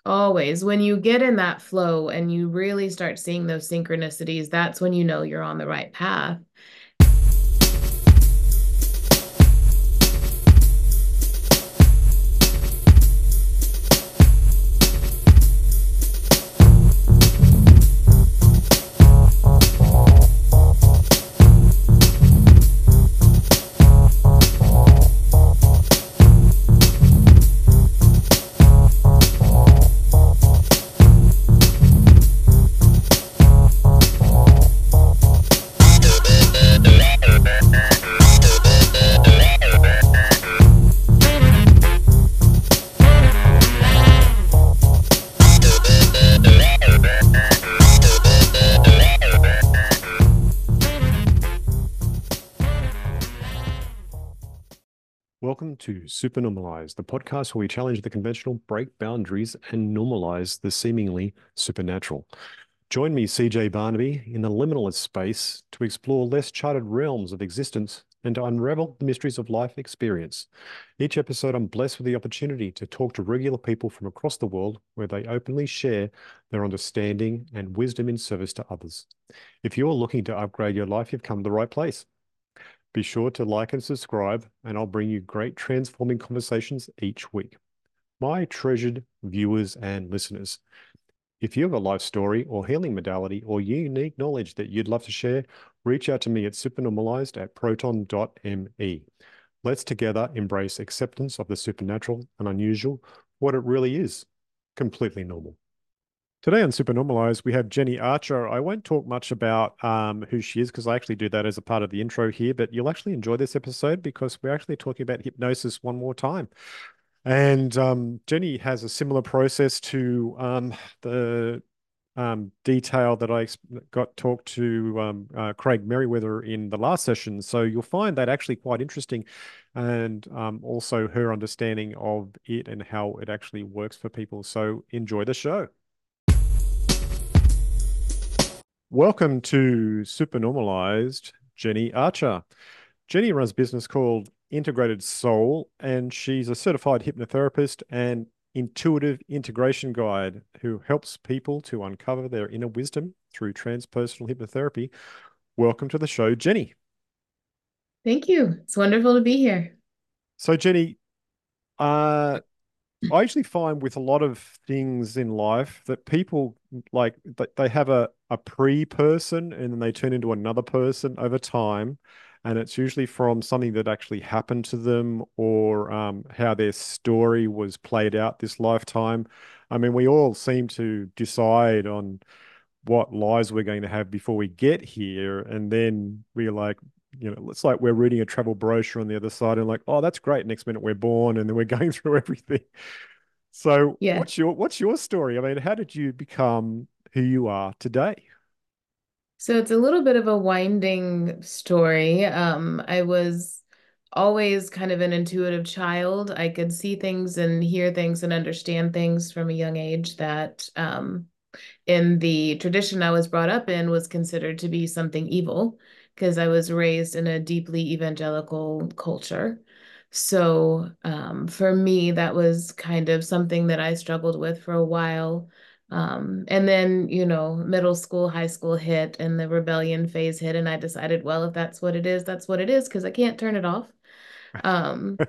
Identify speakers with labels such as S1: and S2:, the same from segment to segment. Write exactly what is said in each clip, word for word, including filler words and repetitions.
S1: Always. When you get in that flow and you really start seeing those synchronicities, that's when you know you're on the right path.
S2: Welcome to Super Normalized, the podcast where we challenge the conventional, break boundaries, and normalize the seemingly supernatural. Join me, C J Barnaby, in the liminalist space to explore less charted realms of existence and to unravel the mysteries of life experience. Each episode, I'm blessed with the opportunity to talk to regular people from across the world where they openly share their understanding and wisdom in service to others. If you're looking to upgrade your life, you've come to the right place. Be sure to like and subscribe, and I'll bring you great transforming conversations each week. My treasured viewers and listeners, if you have a life story or healing modality or unique knowledge that you'd love to share, reach out to me at supernormalized at proton dot me. Let's together embrace acceptance of the supernatural and unusual, what it really is, completely normal. Today on Super Normalized, we have Jenny Archer. I won't talk much about um, who she is because I actually do that as a part of the intro here, but you'll actually enjoy this episode because we're actually talking about hypnosis one more time. And um, Jenny has a similar process to um, the um, detail that I got talked to um, uh, Craig Merriweather in the last session. So you'll find that actually quite interesting, and um, also her understanding of it and how it actually works for people. So enjoy the show. Welcome to Super Normalized, Jenny Archer. Jenny runs a business called Integrated Soul, and she's a certified hypnotherapist and intuitive integration guide who helps people to uncover their inner wisdom through transpersonal hypnotherapy. Welcome to the show, Jenny.
S1: Thank you. It's wonderful to be here.
S2: So, Jenny, uh, I usually find with a lot of things in life that people like they have a, a pre-person and then they turn into another person over time. And it's usually from something that actually happened to them or um, how their story was played out this lifetime. I mean, we all seem to decide on what lives we're going to have before we get here. And then we're like, you know, it's like we're reading a travel brochure on the other side and like, oh, that's great. Next minute we're born and then we're going through everything. So
S1: Yeah.
S2: what's your what's your story? I mean, how did you become who you are today?
S1: So it's a little bit of a winding story. Um, I was always kind of an intuitive child. I could see things and hear things and understand things from a young age that um, in the tradition I was brought up in was considered to be something evil because I was raised in a deeply evangelical culture. So um, for me, that was kind of something that I struggled with for a while. Um, and then, you know, middle school, high school hit and the rebellion phase hit, and I decided, well, if that's what it is, that's what it is, because I can't turn it off. Um,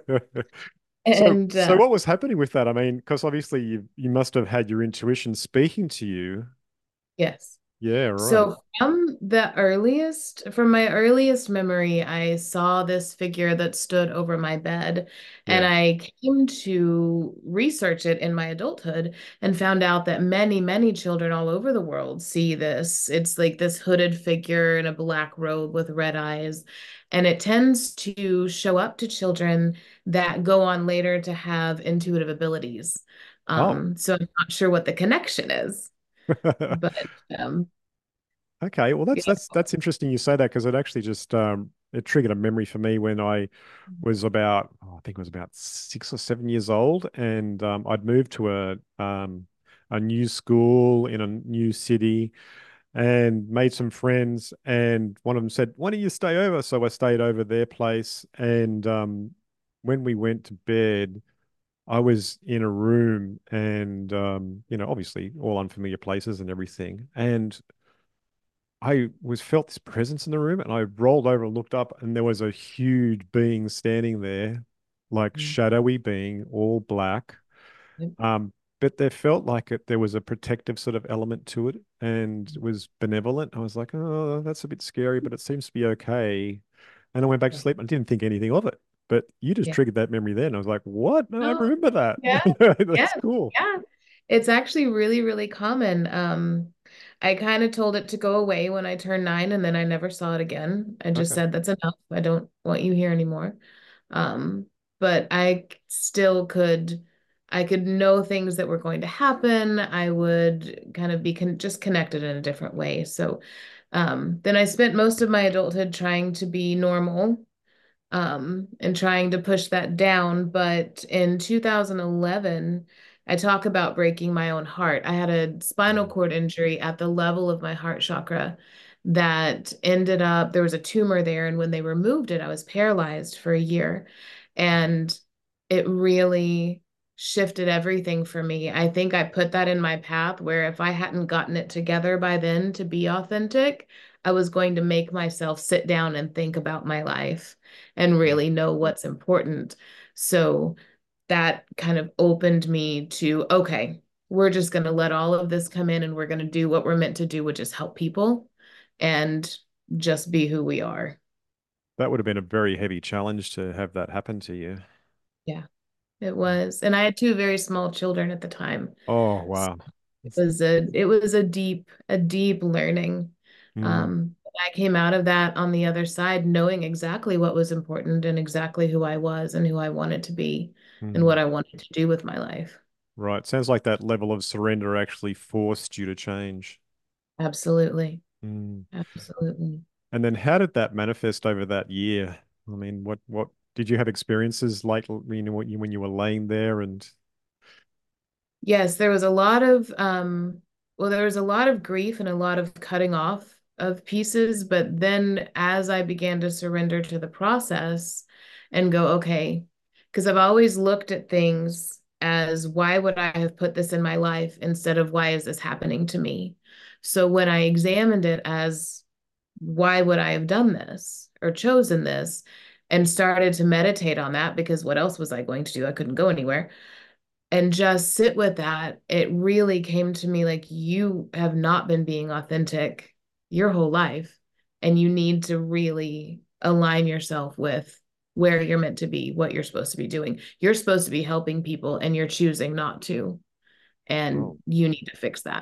S2: So
S1: and
S2: so
S1: uh,
S2: what was happening with that? I mean, because obviously you you must have had your intuition speaking to you.
S1: yes.
S2: Yeah, right.
S1: So from the earliest, from my earliest memory, I saw this figure that stood over my bed, and
S2: Yeah.
S1: I came to research it in my adulthood and found out that many, many children all over the world see this. It's like this hooded figure in a black robe with red eyes, and it tends to show up to children that go on later to have intuitive abilities.
S2: Oh.
S1: Um, so I'm not sure what the connection is, but um,
S2: Okay, well that's
S1: yeah.
S2: that's that's interesting you say that because it actually just um it triggered a memory for me when I was about oh, I think it was about six or seven years old and um I'd moved to a um a new school in a new city and made some friends and one of them said, "Why don't you stay over?" So I stayed over their place and um when we went to bed I was in a room and, um, you know, obviously all unfamiliar places and everything. And I was felt this presence in the room and I rolled over and looked up and there was a huge being standing there, like
S1: Mm.
S2: shadowy being, all black.
S1: Yep.
S2: Um, but there felt like it, there was a protective sort of element to it and it was benevolent. I was like, oh, that's a bit scary, but it seems to be okay. And I went back to
S1: Yeah.
S2: sleep and didn't think anything of it. But you just
S1: Yeah.
S2: triggered that memory then. I was like, what? No, I
S1: Oh,
S2: remember that.
S1: yeah.
S2: That's
S1: Yeah.
S2: cool.
S1: Yeah. It's actually really, really common. Um, I kind of told it to go away when I turned nine, and then I never saw it again. I just
S2: Okay.
S1: said, that's enough. I don't want you here anymore. Um, but I c- still could, I could know things that were going to happen. I would kind of be con just connected in a different way. So, um, then I spent most of my adulthood trying to be normal, um, and trying to push that down. But in two thousand eleven, I talk about breaking my own heart. I had a spinal
S2: Mm.
S1: cord injury at the level of my heart chakra that ended up, there was a tumor there. And when they removed it, I was paralyzed for a year. And it really shifted everything for me. I think I put that in my path where if I hadn't gotten it together by then to be authentic, I was going to make myself sit down and think about my life and
S2: Mm.
S1: really know what's important. So that kind of opened me to, okay, we're just going to let all of this come in and we're going to do what we're meant to do, which is help people and just be who we are.
S2: That would have been a very heavy challenge to have that happen to you.
S1: Yeah, it was. And I had two very small children at the time.
S2: Oh,
S1: So
S2: wow.
S1: it was a it was a deep, a deep learning.
S2: Mm,
S1: Um, I came out of that on the other side knowing exactly what was important and exactly who I was and who I wanted to be and what
S2: mm.
S1: I wanted to do with my life.
S2: Right. Sounds like that level of surrender actually forced you to change.
S1: Absolutely.
S2: Mm.
S1: Absolutely.
S2: And then how did that manifest over that year? I mean, what what did you have experiences like, you know, when you when you were laying there and
S1: Yes, there was a lot of um well, there was a lot of grief and a lot of cutting off of pieces, but then as I began to surrender to the process and go, okay, because I've always looked at things as why would I have put this in my life instead of why is this happening to me? So when I examined it as why would I have done this or chosen this and started to meditate on that because what else was I going to do? I couldn't go anywhere and just sit with that, it really came to me like you have not been being authentic your whole life, and you need to really align yourself with where you're meant to be, what you're supposed to be doing. You're supposed to be helping people, and you're choosing not to, and
S2: oh,
S1: you need to fix that.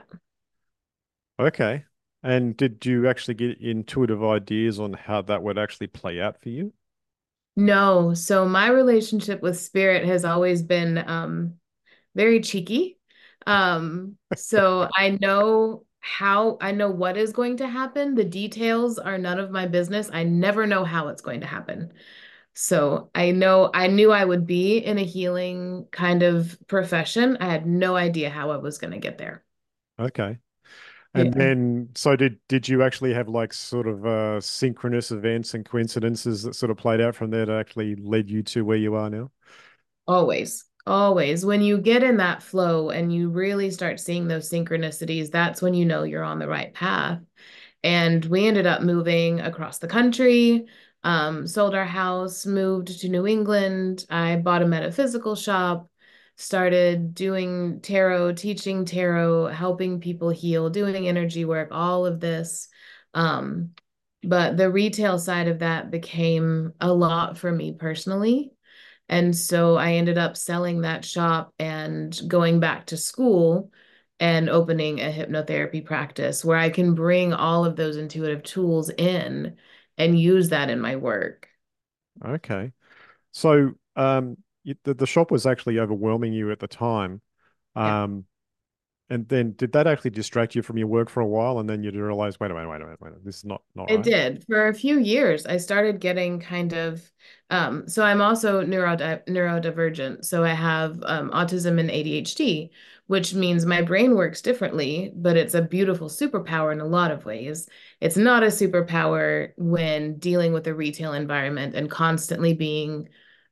S2: okay. And did you actually get intuitive ideas on how that would actually play out for you?
S1: No, so my relationship with spirit has always been um very cheeky. Um, so I know how, I know what is going to happen. The details are none of my business. I never know how it's going to happen. So I know I knew I would be in a healing kind of profession. I had no idea how I was going to get there.
S2: Okay. And
S1: Yeah.
S2: then, so did did you actually have like sort of uh synchronous events and coincidences that sort of played out from there that actually led you to where you are now?
S1: Always, always. When you get in that flow and you really start seeing those synchronicities, that's when you know you're on the right path. And we ended up moving across the country, um, sold our house, moved to New England. I bought a metaphysical shop, started doing tarot, teaching tarot, helping people heal, doing energy work, all of this. Um, but the retail side of that became a lot for me personally. And so I ended up selling that shop and going back to school and opening a hypnotherapy practice where I can bring all of those intuitive tools in and use that in my work.
S2: Okay. So, um, you, the, the shop was actually overwhelming you at the time.
S1: Yeah.
S2: Um, and then did that actually distract you from your work for a while? And then you realize, wait a minute, wait a minute, wait a minute, this is not not
S1: It
S2: right.
S1: did. For a few years, I started getting kind of um, so I'm also neurodi neurodivergent. So I have um, autism and A D H D, which means my brain works differently, but it's a beautiful superpower in a lot of ways. It's not a superpower when dealing with a retail environment and constantly being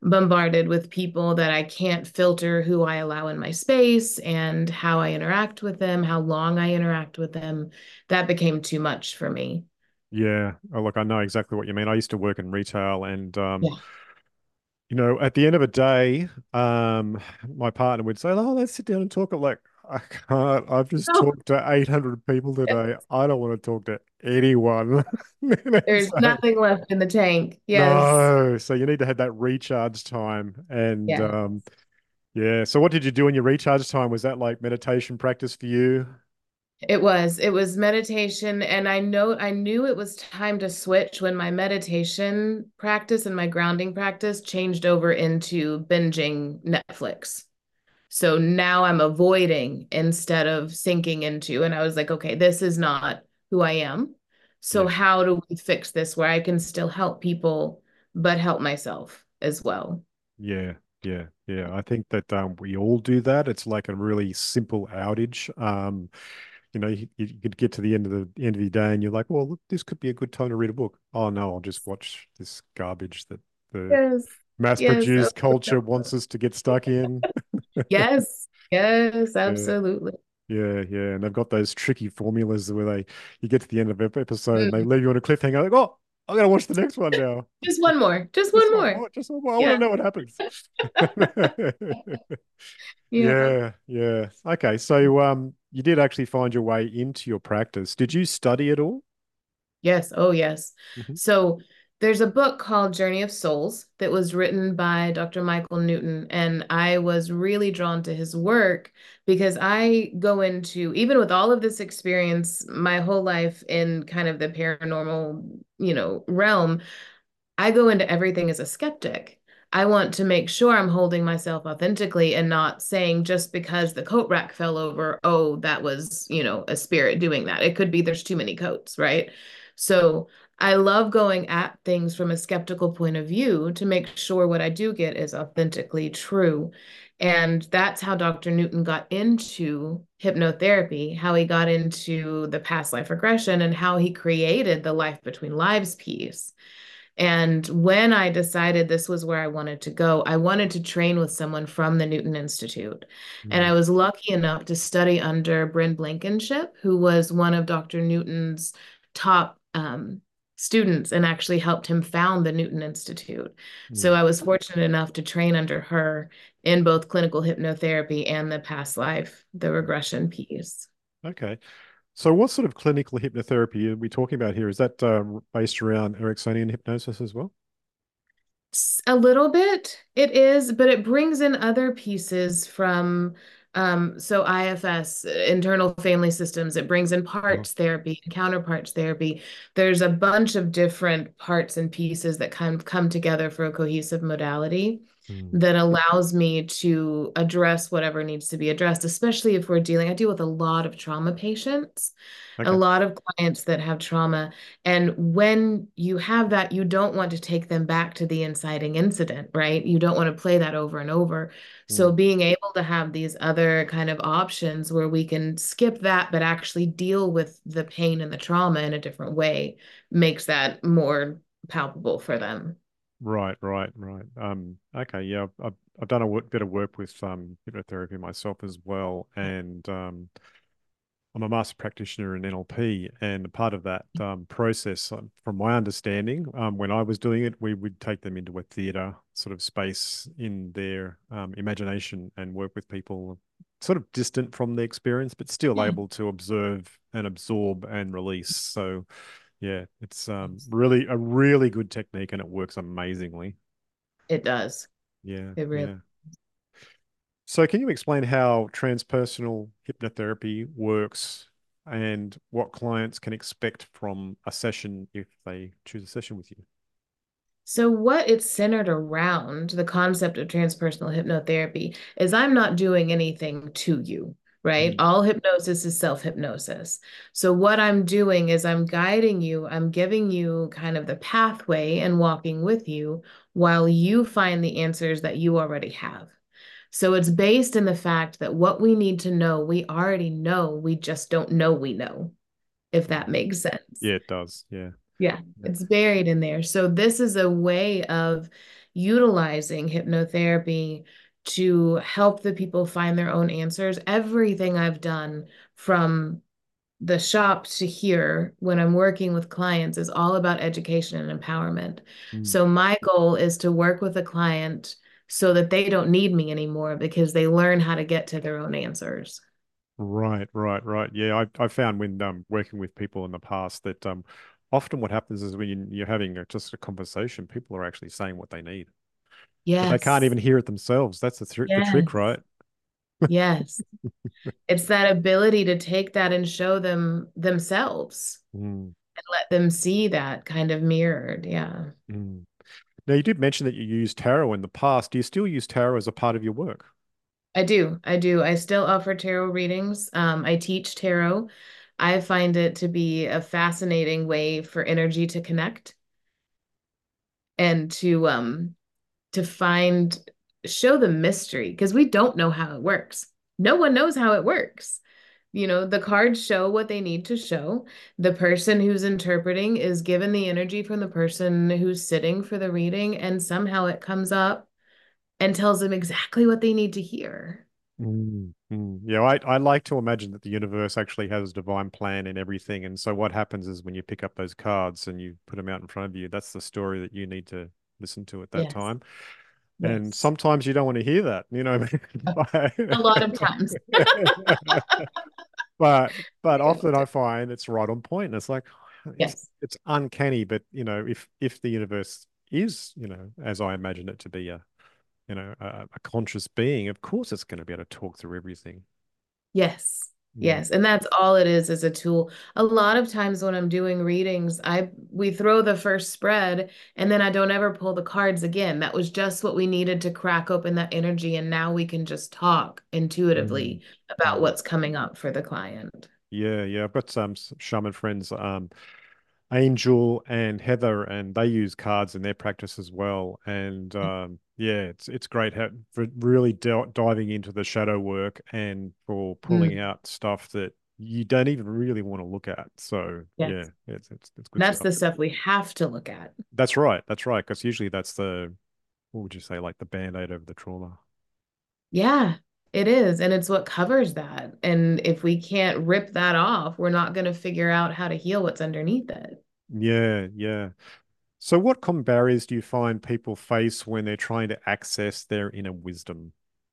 S1: bombarded with people that I can't filter who I allow in my space and how I interact with them, how long I interact with them. That became too much for me.
S2: Yeah. Oh, look, I know exactly what you mean. I used to work in retail and um,
S1: Yeah.
S2: you know, at the end of a day, um, my partner would say, "Oh, let's sit down and talk." I'm like, I can't. I've just
S1: Oh,
S2: talked to eight hundred people today. I don't want to talk to anyone.
S1: there's
S2: So,
S1: nothing left in the tank. Yes.
S2: no. So you need to have that recharge time. And
S1: Yeah.
S2: um, yeah. So what did you do in your recharge time? Was that like meditation practice for you?
S1: It was. It was meditation. And I know I knew it was time to switch when my meditation practice and my grounding practice changed over into binging Netflix. So now I'm avoiding instead of sinking into. And I was like, okay, this is not who I am. So
S2: Yeah.
S1: how do we fix this where I can still help people, but help myself as well?
S2: Yeah. Yeah. Yeah. I think that um, we all do that. It's like a really simple outage. Um, you know, you, you could get to the end of the end of the day and you're like, well, look, this could be a good time to read a book. Oh no, I'll just watch this garbage that the
S1: Yes. Yes.
S2: mass-produced culture
S1: Absolutely.
S2: wants us to get stuck in.
S1: Yes. Yes.
S2: Yeah,
S1: Absolutely.
S2: yeah, yeah. And they've got those tricky formulas where they you get to the end of every episode and they
S1: Mm.
S2: leave you on a cliffhanger, like, oh, I gotta watch the next one now.
S1: Just one more. Just
S2: Just
S1: one
S2: one
S1: more.
S2: more, just one more. I want to
S1: Yeah.
S2: know what happens.
S1: Yeah.
S2: Yeah, yeah. Okay, so um, you did actually find your way into your practice. Did you study at all?
S1: Yes. Oh, yes.
S2: Hmm.
S1: So there's a book called Journey of Souls that was written by Doctor Michael Newton. And I was really drawn to his work because I go into, even with all of this experience, my whole life in kind of the paranormal, you know, realm, I go into everything as a skeptic. I want to make sure I'm holding myself authentically and not saying just because the coat rack fell over, oh, that was, you know, a spirit doing that. It could be there's too many coats, right? So I love going at things from a skeptical point of view to make sure what I do get is authentically true. And that's how Doctor Newton got into hypnotherapy, how he got into the past life regression, and how he created the life between lives piece. And when I decided this was where I wanted to go, I wanted to train with someone from the Newton Institute. And I
S2: Mm,
S1: was lucky enough to study under Bryn Blankenship, who was one of Doctor Newton's top um, students and actually helped him found the Newton Institute. So
S2: mm.
S1: I was fortunate enough to train under her in both clinical hypnotherapy and the past life, the regression piece.
S2: Okay. So what sort of clinical hypnotherapy are we talking about here? Is that uh, based around Ericksonian hypnosis as well?
S1: A little bit it is, but it brings in other pieces from um so I F S, internal family systems. It brings in
S2: Oh.
S1: parts therapy and counterparts therapy. There's a bunch of different parts and pieces that kind of come together for a cohesive modality
S2: Mm.
S1: that allows me to address whatever needs to be addressed, especially if we're dealing, I deal with a lot of trauma patients, a
S2: Okay.
S1: lot of clients that have trauma. And when you have that, you don't want to take them back to the inciting incident, right? You don't want to play that over and over. So
S2: Mm.
S1: being able to have these other kind of options where we can skip that, but actually deal with the pain and the trauma in a different way makes that more palpable for them.
S2: Right, right, right. Um, okay, yeah, I've, I've I've done a wo- bit of work with um hypnotherapy myself as well, and um, I'm a master practitioner in N L P, and a part of that um, process, um, from my understanding, um, when I was doing it, we would take them into a theatre sort of space in their um, imagination and work with people sort of distant from the experience, but still
S1: Yeah.
S2: able to observe and absorb and release. So, yeah, it's um, really a really good technique, and it works amazingly.
S1: It does.
S2: Yeah,
S1: It really.
S2: yeah. So, can you explain how transpersonal hypnotherapy works and what clients can expect from a session if they choose a session with you?
S1: So, what it's centered around, the concept of transpersonal hypnotherapy, is I'm not doing anything to you, right?
S2: Mm.
S1: All hypnosis is self-hypnosis. So, what I'm doing is I'm guiding you, I'm giving you kind of the pathway and walking with you while you find the answers that you already have. So, it's based in the fact that what we need to know, we already know, we just don't know we know, if that
S2: Mhm.
S1: makes sense.
S2: Yeah, it does. Yeah.
S1: Yeah,
S2: Yeah.
S1: it's buried in there. So this is a way of utilizing hypnotherapy to help the people find their own answers. Everything I've done from the shop to here when I'm working with clients is all about education and empowerment.
S2: Mm.
S1: So my goal is to work with a client so that they don't need me anymore because they learn how to get to their own answers.
S2: Right, right, right. Yeah, I I found when um working with people in the past that um often what happens is when you, you're having a, just a conversation, people are actually saying what they need, but they can't
S1: Yes.
S2: even hear it themselves. That's the thr the trick,
S1: Yes.
S2: right?
S1: Yes. It's that ability to take that and show them themselves
S2: Mm,
S1: and let them see that kind of mirrored. Yeah.
S2: mm. Now, you did mention that you used tarot in the past. Do you still use tarot as a part of your work?
S1: I do. I do. I still offer tarot readings. Um, I teach tarot. I find it to be a fascinating way for energy to connect and to um to find show the mystery because we don't know how it works. No one knows how it works. You know, the cards show what they need to show. The person who's interpreting is given the energy from the person who's sitting for the reading, and somehow it comes up and tells them exactly what they need to hear.
S2: Mm, mm. Yeah, I, I like to imagine that the universe actually has a divine plan in everything. And so what happens is when you pick up those cards and you put them out in front of you, that's the story that you need to listen to at that
S1: Yes,
S2: time. And
S1: yes.
S2: sometimes you don't want to hear that, you know.
S1: A lot of times.
S2: But but
S1: Very
S2: often I
S1: often.
S2: find it's right on point. It's like it's
S1: Yes.
S2: it's uncanny, but you know, if if the universe is, you know, as I imagine it to be a, you know, a, a conscious being, of course it's going to be able to talk through everything.
S1: Yes.
S2: Mm,
S1: Yes. And that's all it is is a tool. A lot of times when I'm doing readings, I we throw the first spread and then I don't ever pull the cards again. That was just what we needed to crack open that energy. And now we can just talk
S2: mm,
S1: intuitively about
S2: mm.
S1: what's coming up for the client.
S2: Yeah, yeah. I've got some s- shaman friends, um, Angel and Heather, and they use cards in their practice as well. And um, yeah, it's it's great ha for really d diving into the shadow work and for pulling
S1: Mm,
S2: out stuff that you don't even really want to look at. So yeah,
S1: yes.
S2: it's it's it's good
S1: That's
S2: stuff.
S1: the stuff we have to look at.
S2: That's right. That's right. Because usually that's the, what would you say, like the band-aid over the trauma.
S1: Yeah, it is. And it's what covers that. And if we can't rip that off, we're not going to figure out how to heal what's underneath it.
S2: Yeah, yeah. So what common barriers do you find people face when they're trying to access their inner wisdom?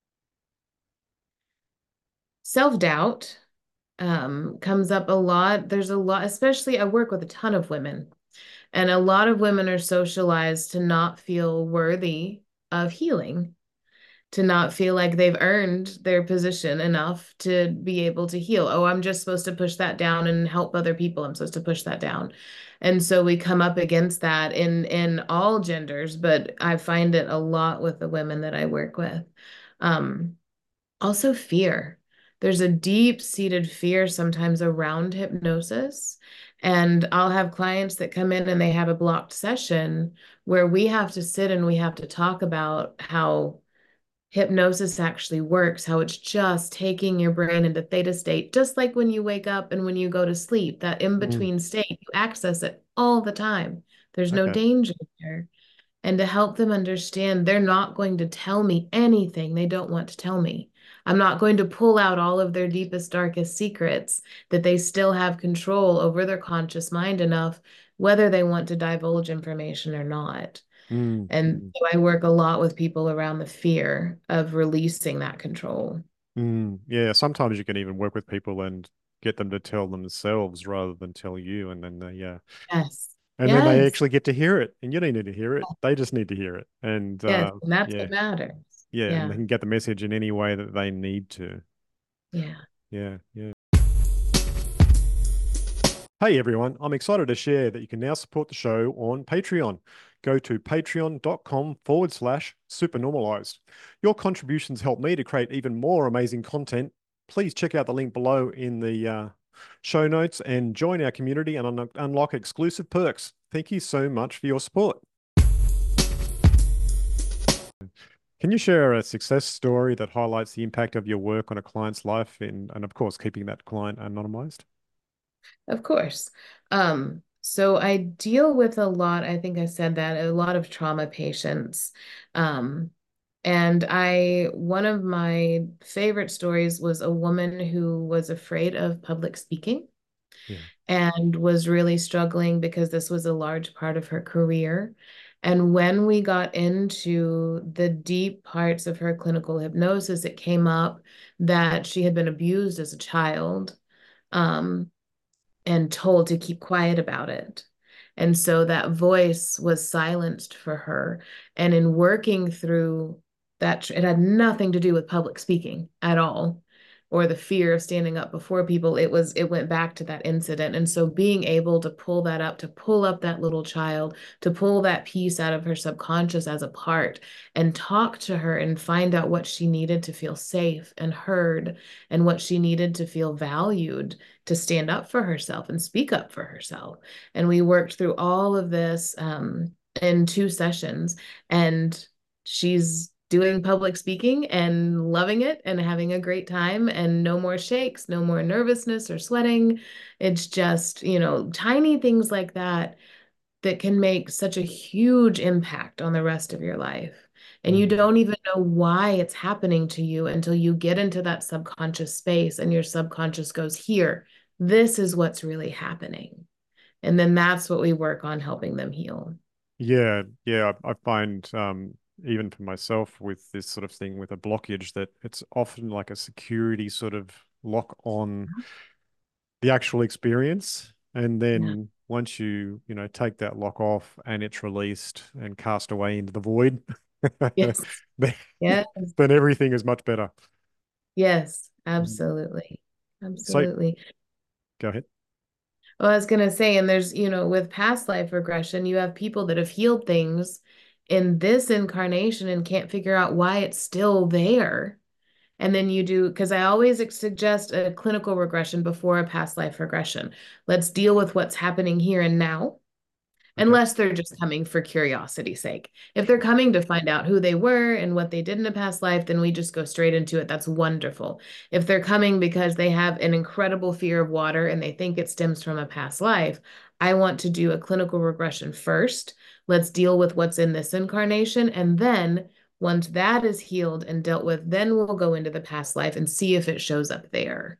S1: Self-doubt um, comes up a lot. There's a lot, especially I work with a ton of women, and a lot of women are socialized to not feel worthy of healing, to not feel like they've earned their position enough to be able to heal. Oh, I'm just supposed to push that down and help other people. I'm supposed to push that down. And so we come up against that in in all genders, but I find it a lot with the women that I work with. Um, Also, fear. There's a deep-seated fear sometimes around hypnosis. And I'll have clients that come in and they have a blocked session where we have to sit and we have to talk about how hypnosis actually works, how it's just taking your brain into theta state, just like when you wake up and when you go to sleep, that
S2: Mm,
S1: in-between state, you access it all the time. There's no
S2: okay.
S1: danger there. And to help them understand they're not going to tell me anything they don't want to tell me. I'm not going to pull out all of their deepest, darkest secrets, that they still have control over their conscious mind enough, whether they want to divulge information or not.
S2: Mm,
S1: And
S2: mm,
S1: so I work a lot with people around the fear of releasing that control.
S2: mm. Yeah, sometimes you can even work with people and get them to tell themselves rather than tell you, and then they, yeah,
S1: Yes.
S2: and then they
S1: Yes.
S2: actually get to hear it, and you don't need to hear it; they just need to hear it, and
S1: Yes.
S2: uh,
S1: And that's
S2: yeah,
S1: what matters.
S2: yeah, and they
S1: Yeah.
S2: can get the message in any way that they need to.
S1: Yeah.
S2: Yeah, yeah. Hey everyone, I'm excited to share that you can now support the show on Patreon. Go to patreon.com forward slash supernormalized. Your contributions help me to create even more amazing content. Please check out the link below in the uh, show notes and join our community and un unlock exclusive perks. Thank you so much for your support. Can you share a success story that highlights the impact of your work on a client's life in, and of course, keeping that client anonymized?
S1: Of course. Um, So I deal with a lot, I think I said that, a lot of trauma patients. Um, and I, one of my favorite stories was a woman who was afraid of public speaking
S2: Yeah.
S1: and was really struggling because this was a large part of her career. And when we got into the deep parts of her clinical hypnosis, it came up that she had been abused as a child. Um, and told to keep quiet about it. And so that voice was silenced for her. And in working through that, it had nothing to do with public speaking at all, or the fear of standing up before people. It was, it went back to that incident. And so being able to pull that up, to pull up that little child, to pull that piece out of her subconscious as a part and talk to her and find out what she needed to feel safe and heard and what she needed to feel valued to stand up for herself and speak up for herself. And we worked through all of this um, in two sessions, and she's doing public speaking and loving it and having a great time, and no more shakes, no more nervousness or sweating. It's just, you know, tiny things like that that can make such a huge impact on the rest of your life. And you
S2: Mm.
S1: don't even know why it's happening to you until you get into that subconscious space and your subconscious goes, here, this is what's really happening. And then that's what we work on helping them heal.
S2: Yeah, yeah. I, I find um, even for myself with this sort of thing with a blockage that it's often like a security sort of lock on the actual experience. And
S1: Yeah.
S2: then once you, you know, take that lock off and it's released and cast away into the void,
S1: Yes.
S2: then,
S1: Yes.
S2: then everything is much better.
S1: Yes.
S2: Mm.
S1: Absolutely.
S2: So
S1: Absolutely.
S2: go ahead.
S1: Well, I was going to say, and there's, you know, with past life regression, you have people that have healed things in this incarnation and can't figure out why it's still there. And then you do, because I always suggest a clinical regression before a past life regression. Let's deal with what's happening here and now,
S2: Okay.
S1: unless they're just coming for curiosity's sake. If they're coming to find out who they were and what they did in a past life, then we just go straight into it. That's wonderful. If they're coming because they have an incredible fear of water and they think it stems from a past life, I want to do a clinical regression first. Let's deal with what's in this incarnation. And then once that is healed and dealt with, then we'll go into the past life and see if it shows up there.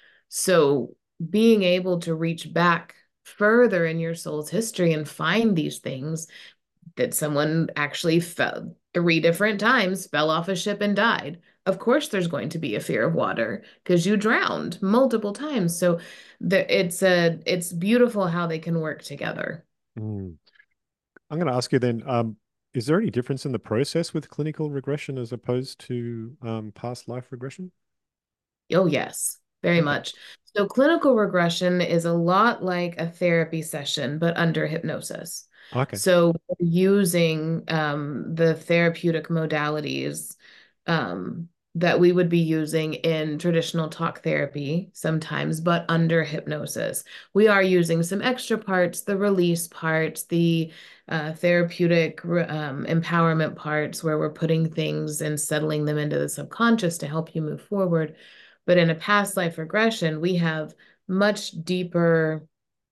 S1: So being able to reach back further in your soul's history and find these things that someone actually fell three different times, fell off a ship and died. Of course, there's going to be a fear of water because you drowned multiple times. So the, it's a it's beautiful how they can work together.
S2: Mm. I'm going to ask you then, um, is there any difference in the process with clinical regression as opposed to um, past life regression?
S1: Oh, yes, very
S2: Okay.
S1: much. So clinical regression is a lot like a therapy session, but under hypnosis.
S2: Okay.
S1: So we're using um, the therapeutic modalities um, that we would be using in traditional talk therapy sometimes, but under hypnosis. We are using some extra parts, the release parts, the uh, therapeutic um, empowerment parts, where we're putting things and settling them into the subconscious to help you move forward. But in a past life regression, we have much deeper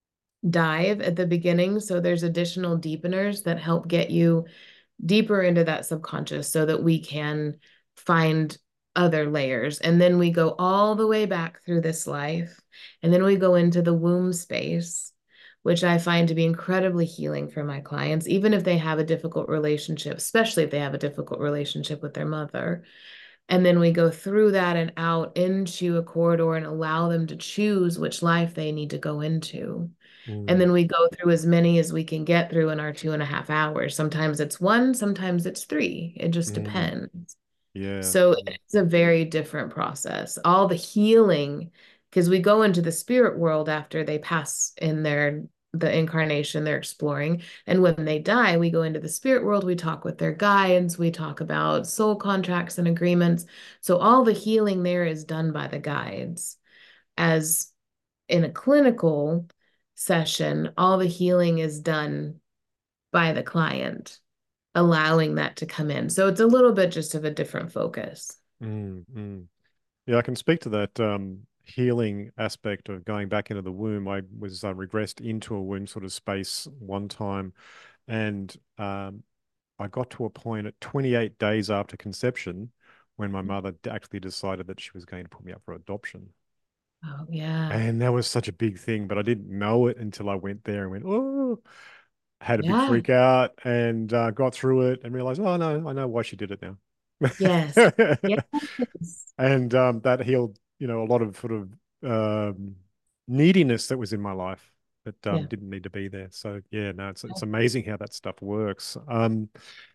S1: dive at the beginning. So there's additional deepeners that help get you deeper into that subconscious so that we can find other layers. And then we go all the way back through this life. And then we go into the womb space, which I find to be incredibly healing for my clients, even if they have a difficult relationship, especially if they have a difficult relationship with their mother. And then we go through that and out into a corridor and allow them to choose which life they need to go into. And
S2: Mm.
S1: then we go through as many as we can get through in our two and a half hours. Sometimes it's one, sometimes it's three. It just
S2: Mm.
S1: depends.
S2: Yeah.
S1: So
S2: Mm.
S1: it's a very different process. All the healing, because we go into the spirit world after they pass in their the incarnation they're exploring. And when they die, we go into the spirit world. We talk with their guides. We talk about soul contracts and agreements. So all the healing there is done by the guides. As in a clinical session, all the healing is done by the client, allowing that to come in. So it's a little bit just of a different focus.
S2: Mm. Mm. Yeah, I can speak to that. Um, healing aspect of going back into the womb, I was uh, regressed into a womb sort of space one time, and um, I got to a point at twenty-eight days after conception when my mother actually decided that she was going to put me up for adoption.
S1: Oh, yeah.
S2: And that was such a big thing, but I didn't know it until I went there and went, oh, had a big
S1: Yeah.
S2: freak out and uh, got through it and realized, oh, no, I know why she did it now.
S1: Yes. Yes.
S2: And um, that healed, you know, a lot of sort of um, neediness that was in my life that um,
S1: Yeah.
S2: didn't need to be there. So yeah, no, it's it's amazing how that stuff works. Um,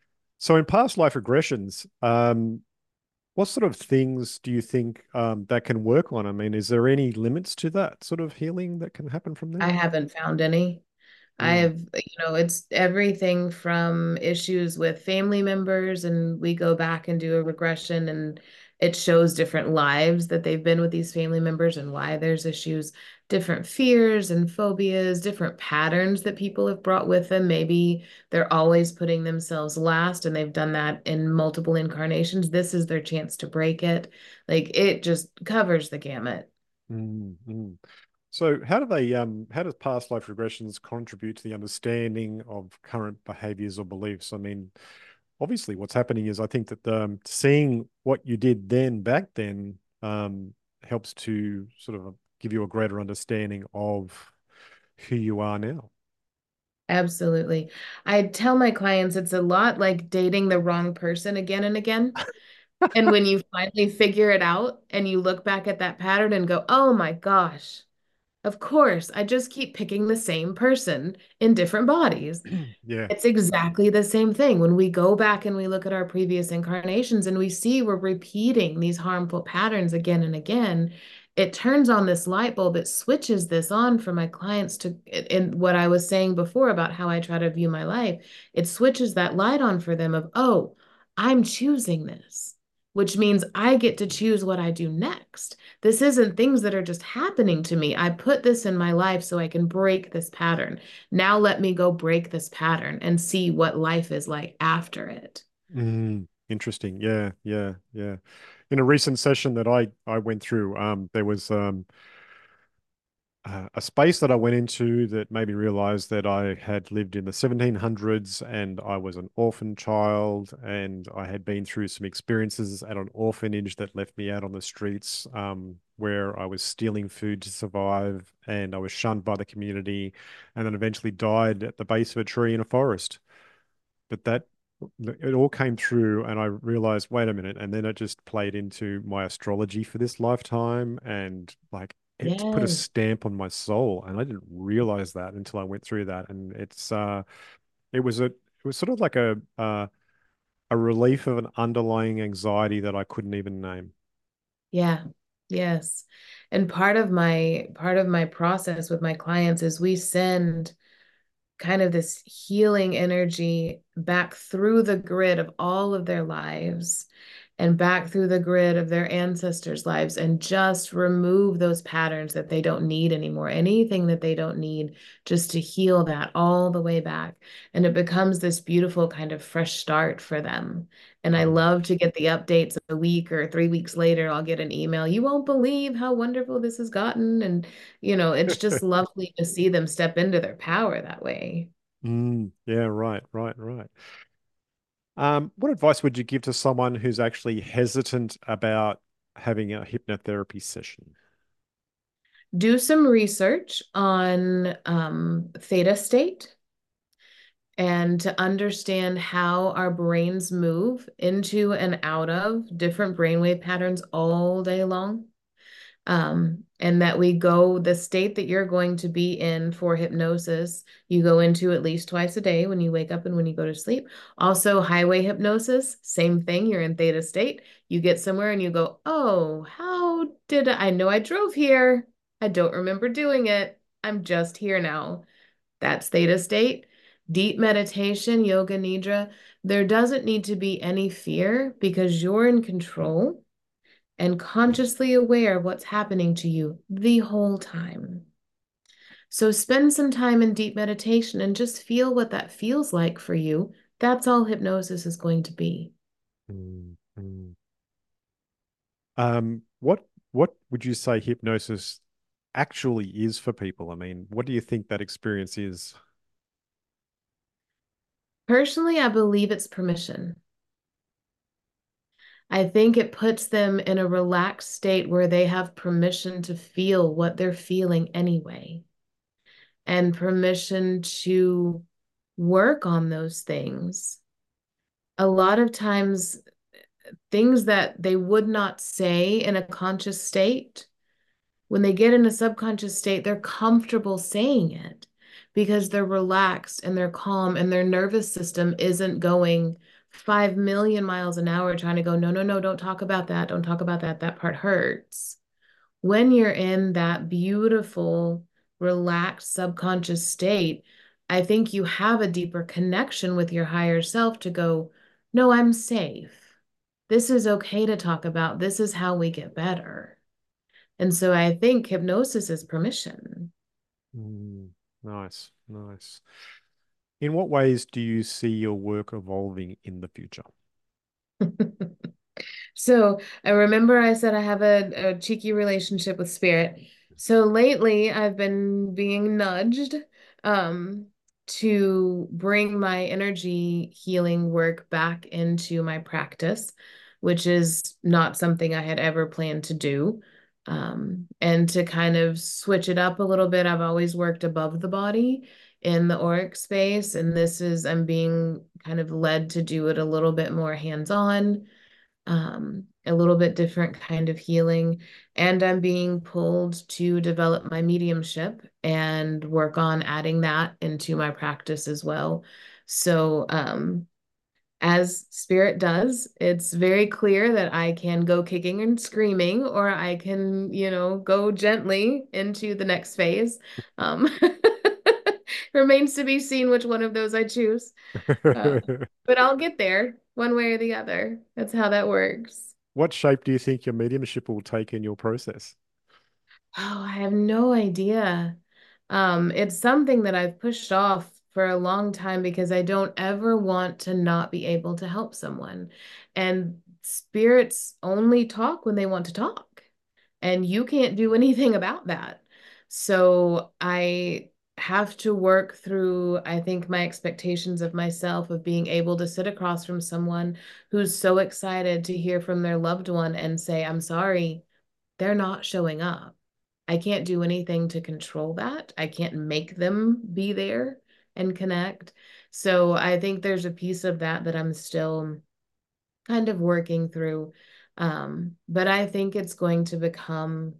S2: so in past life regressions, um, what sort of things do you think um, that can work on? I mean, is there any limits to that sort of healing that can happen from
S1: I
S2: there?
S1: haven't found any. I
S2: Mm,
S1: have, you know, it's everything from issues with family members, and we go back and do a regression, and it shows different lives that they've been with these family members and why there's issues, different fears and phobias, different patterns that people have brought with them. Maybe they're always putting themselves last and they've done that in multiple incarnations. This is their chance to break it. Like it just covers the gamut.
S2: mm, mm. So how do they um how does past life regressions contribute to the understanding of current behaviors or beliefs? I mean, obviously what's happening is I think that um seeing what you did then back then um helps to sort of give you a greater understanding of who you are now.
S1: Absolutely. I tell my clients it's a lot like dating the wrong person again and again. And when you finally figure it out and you look back at that pattern and go, oh my gosh, of course, I just keep picking the same person in different bodies.
S2: Yeah.
S1: It's exactly the same thing. When we go back and we look at our previous incarnations and we see we're repeating these harmful patterns again and again, it turns on this light bulb. It switches this on for my clients to, and what I was saying before about how I try to view my life, it switches that light on for them of, oh, I'm choosing this, which means I get to choose what I do next. This isn't things that are just happening to me. I put this in my life so I can break this pattern. Now let me go break this pattern and see what life is like after it.
S2: Mm, interesting. Yeah, yeah, yeah. In a recent session that I I went through, um, there was um uh, a space that I went into that made me realize that I had lived in the seventeen hundreds and I was an orphan child and I had been through some experiences at an orphanage that left me out on the streets, um, where I was stealing food to survive and I was shunned by the community and then eventually died at the base of a tree in a forest. But that it all came through and I realized, wait a minute, and then it just played into my astrology for this lifetime and like it put a
S1: Yes.
S2: stamp on my soul and I didn't realize that until I went through that. And it's uh it was a it was sort of like a uh a relief of an underlying anxiety that I couldn't even name.
S1: Yeah. Yes. And part of my part of my process with my clients is we send kind of this healing energy back through the grid of all of their lives and back through the grid of their ancestors' lives and just remove those patterns that they don't need anymore. Anything that they don't need, just to heal that all the way back. And it becomes this beautiful kind of fresh start for them. And I
S2: Mm.
S1: love to get the updates a week or three weeks later. I'll get an email. You won't believe how wonderful this has gotten. And, you know, it's just lovely to see them step into their power that way.
S2: Mm, yeah, right, right, right. Um, what advice would you give to someone who's actually hesitant about having a hypnotherapy session?
S1: Do some research on um, theta state and to understand how our brains move into and out of different brainwave patterns all day long. Um, and that we go the state that you're going to be in for hypnosis, you go into at least twice a day when you wake up and when you go to sleep. Also, highway hypnosis, same thing. You're in theta state. You get somewhere and you go, oh, how did I, I know I drove here? I don't remember doing it. I'm just here now. That's theta state. Deep meditation, yoga nidra. There doesn't need to be any fear because you're in control and consciously aware of what's happening to you the whole time. So spend some time in deep meditation and just feel what that feels like for you. That's all hypnosis is going to be.
S2: Mm, mm. Um, what What would you say hypnosis actually is for people? I mean, what do you think that experience is?
S1: Personally, I believe it's permission. I think it puts them in a relaxed state where they have permission to feel what they're feeling anyway, and permission to work on those things. A lot of times, things that they would not say in a conscious state, when they get in a subconscious state, they're comfortable saying it because they're relaxed and they're calm and their nervous system isn't going five million miles an hour trying to go, no, no, no, don't talk about that. Don't talk about that. That part hurts. When you're in that beautiful, relaxed subconscious state, I think you have a deeper connection with your higher self to go, no, I'm safe. This is okay to talk about. This is how we get better. And so I think hypnosis is permission.
S2: Mm, nice, nice. In what ways do you see your work evolving in the future?
S1: So I remember I said I have a, a cheeky relationship with spirit. So lately I've been being nudged um, to bring my energy healing work back into my practice, which is not something I had ever planned to do. Um, and to kind of switch it up a little bit, I've always worked above the body in the auric space, and this is, I'm being kind of led to do it a little bit more hands-on, um, a little bit different kind of healing. And I'm being pulled to develop my mediumship and work on adding that into my practice as well. So, um, as spirit does, it's very clear that I can go kicking and screaming, or I can, you know, go gently into the next phase. Um, remains to be seen which one of those I choose. Uh, but I'll get there one way or the other. That's how that works.
S2: What shape do you think your mediumship will take in your process?
S1: Oh, I have no idea. Um, it's something that I've pushed off for a long time because I don't ever want to not be able to help someone. And spirits only talk when they want to talk, and you can't do anything about that. So I have to work through, I think, my expectations of myself of being able to sit across from someone who's so excited to hear from their loved one and say, I'm sorry, they're not showing up. I can't do anything to control that. I can't make them be there and connect. So I think there's a piece of that that I'm still kind of working through. Um, but I think it's going to become,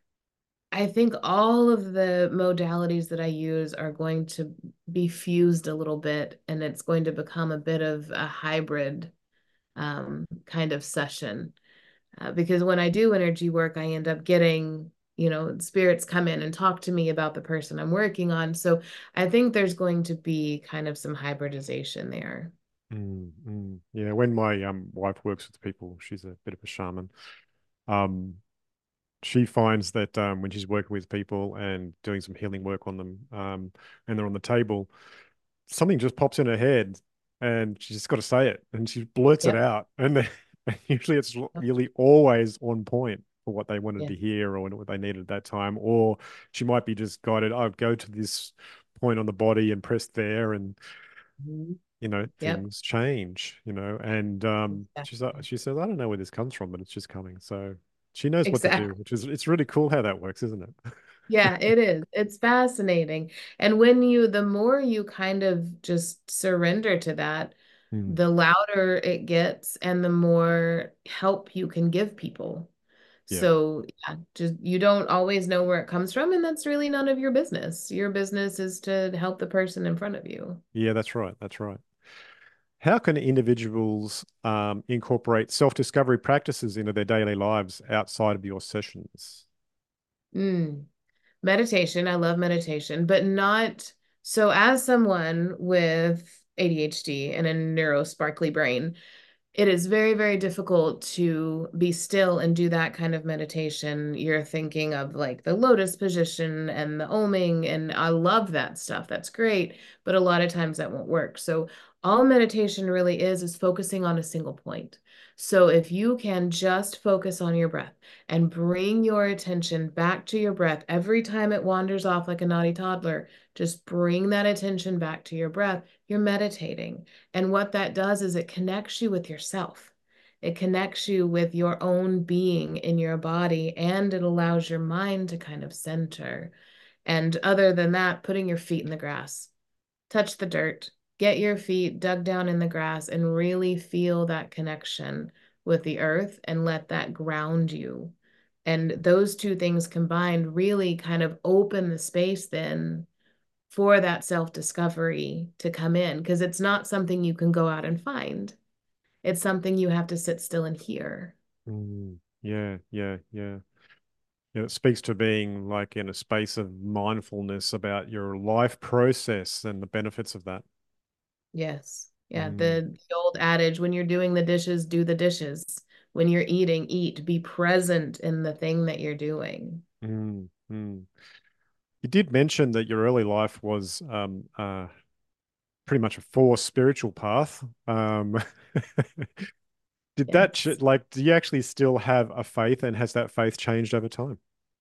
S1: I think all of the modalities that I use are going to be fused a little bit, and it's going to become a bit of a hybrid um, kind of session. Uh, because when I do energy work, I end up getting, you know, spirits come in and talk to me about the person I'm working on. So I think there's going to be kind of some hybridization there.
S2: Mm, mm. Yeah, when my um wife works with people, she's a bit of a shaman. Um, she finds that um, when she's working with people and doing some healing work on them, um, and they're on the table, something just pops in her head, and she's just got to say it, and she blurts it
S1: Yep.
S2: out, and then, usually it's really always on point for what they wanted
S1: Yeah.
S2: to hear or what they needed at that time, or she might be just guided. I would go to this point on the body and press there, and
S1: Mhm.
S2: you know
S1: Yep.
S2: things change, you know, and um, she's uh,
S1: Exactly.
S2: she says, I don't know where this comes from, but it's just coming. So she knows what to do,
S1: Exactly.
S2: which is it's really cool how that works, isn't it?
S1: Yeah, it is. It's fascinating. And when you, the more you kind of just surrender to that,
S2: Mm,
S1: the louder it gets and the more help you can give people.
S2: yeah.
S1: So, yeah, just you don't always know where it comes from, and that's really none of your business. Your business is to help the person in front of you.
S2: Yeah, that's right. That's right. How can individuals um, incorporate self-discovery practices into their daily lives outside of your sessions?
S1: Mm. Meditation, I love meditation, but not so as someone with A D H D and a neurosparkly brain, it is very, very difficult to be still and do that kind of meditation. You're thinking of like the lotus position and the oming, and I love that stuff. That's great, but a lot of times that won't work. So all meditation really is is focusing on a single point. So if you can just focus on your breath and bring your attention back to your breath every time it wanders off like a naughty toddler, just bring that attention back to your breath. You're meditating. And what that does is it connects you with yourself. It connects you with your own being in your body, and it allows your mind to kind of center. And other than that, putting your feet in the grass, touch the dirt, get your feet dug down in the grass, and really feel that connection with the earth and let that ground you. And those two things combined really kind of open the space then for that self-discovery to come in, because it's not something you can go out and find. It's something you have to sit still and hear.
S2: Mm, yeah, yeah, yeah. Yeah, it speaks to being like in a space of mindfulness about your life process and the benefits of that.
S1: Yes. Yeah,
S2: Mm,
S1: the, the old adage, when you're doing the dishes, do the dishes. When you're eating, eat. Be present in the thing that you're doing.
S2: mm, mm. You did mention that your early life was um, uh, pretty much a forced spiritual path. Um, did that ch
S1: Yes.
S2: like, do you actually still have a faith, and has that faith changed over time?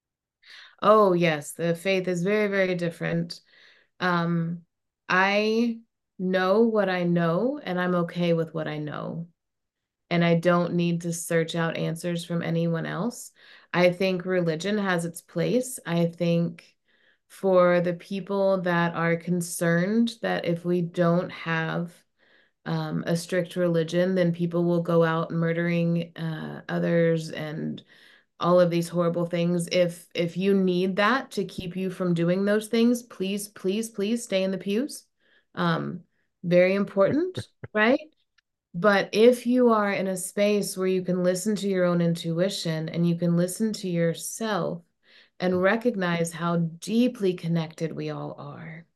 S1: Oh, yes, the faith is very, very different. Um, I know what I know, and I'm okay with what I know. And I don't need to search out answers from anyone else. I think religion has its place. I think for the people that are concerned that if we don't have um, a strict religion, then people will go out murdering uh, others and all of these horrible things. If if you need that to keep you from doing those things, please, please, please stay in the pews. Um, Very important, right? But if you are in a space where you can listen to your own intuition and you can listen to yourself and recognize how deeply connected we all are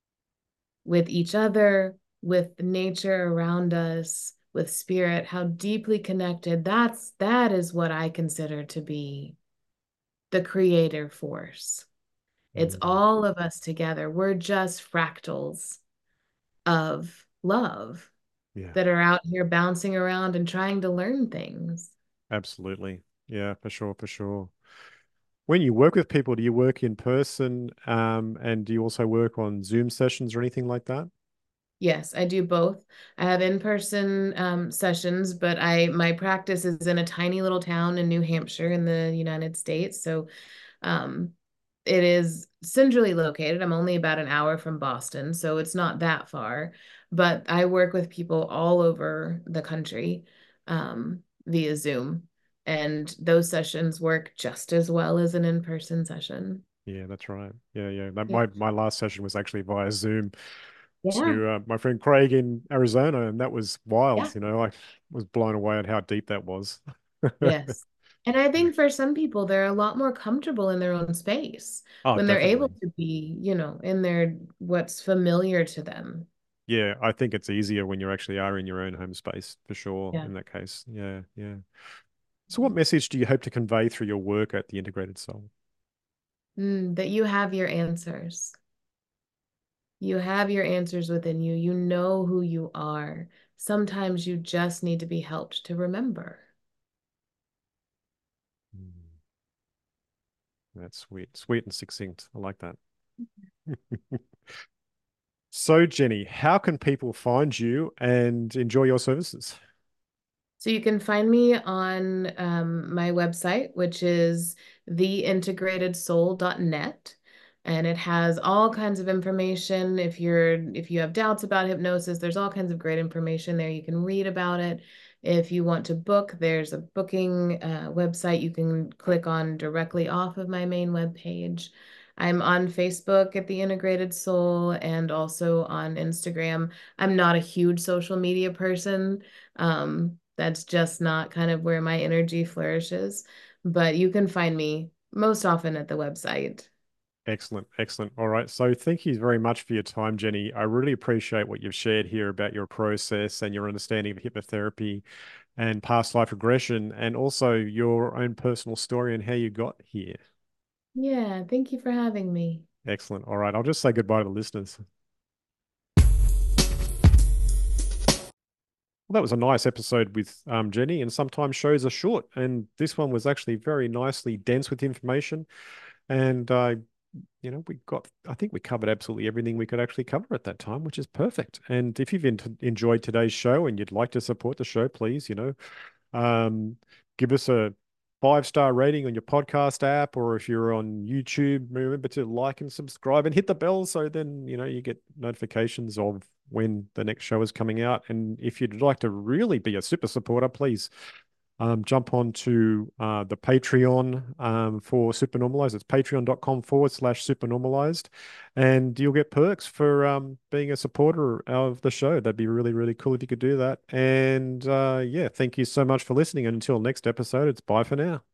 S1: with each other, with nature around us, with spirit, how deeply connected, that's that is what I consider to be the creator force. It's
S2: Mm,
S1: all of us together. We're just fractals of love
S2: yeah,
S1: that are out here bouncing around and trying to learn things.
S2: absolutely. Yeah, for sure, for sure. When you work with people, do you work in person, um, and do you also work on Zoom sessions or anything like that?
S1: Yes, I do both. I have in-person um, sessions, but I my practice is in a tiny little town in New Hampshire in the United States. So um, it is centrally located. I'm only about an hour from Boston, so it's not that far. But I work with people all over the country um, via Zoom, and those sessions work just as well as an in-person session.
S2: Yeah, that's right. Yeah, yeah. That,
S1: Yeah.
S2: my my last session was actually via Zoom
S1: Yeah.
S2: to uh, my friend Craig in Arizona, and that was
S1: Yeah.
S2: wild. You know, I was blown away at how deep that was.
S1: Yes. And I think for some people, they're a lot more comfortable in their own space
S2: Oh,
S1: when they're able
S2: definitely.
S1: to be, you know, in their what's familiar to them.
S2: Yeah, I think it's easier when you actually are in your own home space for sure
S1: Yeah.
S2: in that case. Yeah, yeah. So what message do you hope to convey through your work at the Integrated Soul?
S1: Mm, that you have your answers. You have your answers within you. You know who you are. Sometimes you just need to be helped to remember.
S2: Mm, that's sweet. Sweet and succinct. I like that. So, Jenny, how can people find you and enjoy your services?
S1: So you can find me on um, my website, which is the integrated soul dot net. And it has all kinds of information. If you're if you have doubts about hypnosis, there's all kinds of great information there. You can read about it. If you want to book, there's a booking uh, website you can click on directly off of my main web page. I'm on Facebook at The Integrated Soul and also on Instagram. I'm not a huge social media person. Um, that's just not kind of where my energy flourishes. But you can find me most often at the website.
S2: Excellent, excellent. All right. So, thank you very much for your time, Jenny. I really appreciate what you've shared here about your process and your understanding of hypnotherapy and past life regression, and also your own personal story and how you got here.
S1: Yeah, thank you for having me.
S2: Excellent. All right. I'll just say goodbye to the listeners. Well, that was a nice episode with um, Jenny, and sometimes shows are short, and this one was actually very nicely dense with information. And uh, you know, we got, I think we covered absolutely everything we could actually cover at that time, which is perfect. And if you've en enjoyed today's show and you'd like to support the show, please, you know, um, give us a five star rating on your podcast app, or if you're on YouTube, remember to like and subscribe and hit the bell so then you know you get notifications of when the next show is coming out. And if you'd like to really be a super supporter, please um, jump on to uh, the Patreon um, for Supernormalized. It's patreon.com forward slash supernormalized. And you'll get perks for um, being a supporter of the show. That'd be really, really cool if you could do that. And uh, yeah, thank you so much for listening. And until next episode, it's bye for now.